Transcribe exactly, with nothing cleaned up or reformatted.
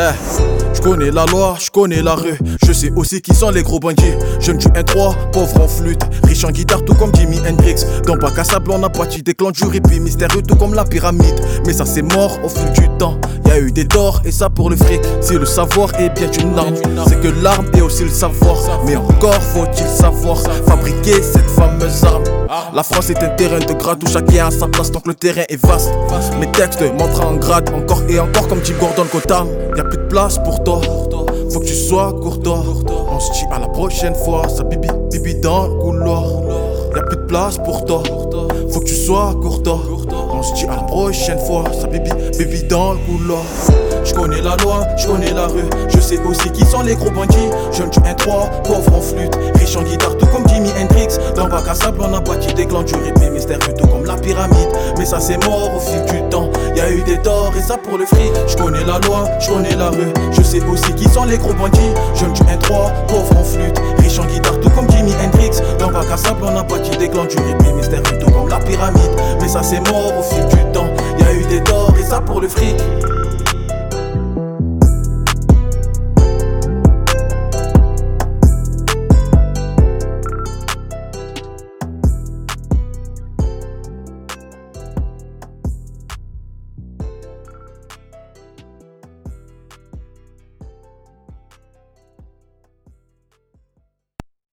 Je connais la loi, je connais la rue. Je sais aussi qui sont les gros bandits. Jeune du un trois, pauvre en flûte. Riche en guitare tout comme Jimi Hendrix. Dans Bac à sable on a bâti des clans du répit. Mystérieux tout comme la pyramide. Mais ça c'est mort au fil du temps. Y'a eu des torts et ça pour le fric. Si le savoir est bien une arme, c'est que l'arme est aussi le savoir. Mais encore faut-il savoir fabriquer cette fameuse arme. La France est un terrain de grade où chacun a sa place tant que le terrain est vaste. Mes textes montrent en grade encore et encore comme Tim Gordon Gotham. Y'a plus de place pour toi, faut que tu sois courtois. On se dit à la prochaine fois, ça bibi bibi dans le couloir. Y'a plus de place pour toi, faut que tu sois courtois. On se dit à la prochaine fois, ça bibi bibi dans le couloir. Je connais la loi, je connais la rue. Je sais aussi qui sont les gros bandits. Jeune du un trois, pauvre en flûte. Riche en guitare tout comme Jimi Hendrix. Dans Bac à sable on a bâti des clans du répit. Mystérieux tout comme la pyramide. Mais ça c'est mort au fil du temps. Y'a eu des torts et ça pour le fric. Je connais la loi, je connais la rue. Je sais aussi qui sont les gros bandits. Jeune du un trois, pauvre en flûte. Riche en guitare tout comme Jimi Hendrix. Dans Bac à sable on a bâti des clans du répit. Mystérieux tout comme la pyramide. Mais ça c'est mort au fil du temps. Y'a eu des torts et ça pour le fric.